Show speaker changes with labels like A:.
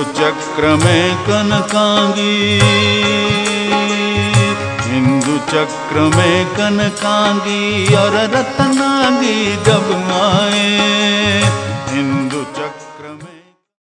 A: चक्र में कनकांगी, हिंदू चक्र में कनकांगी और रत्नांगी जब आए।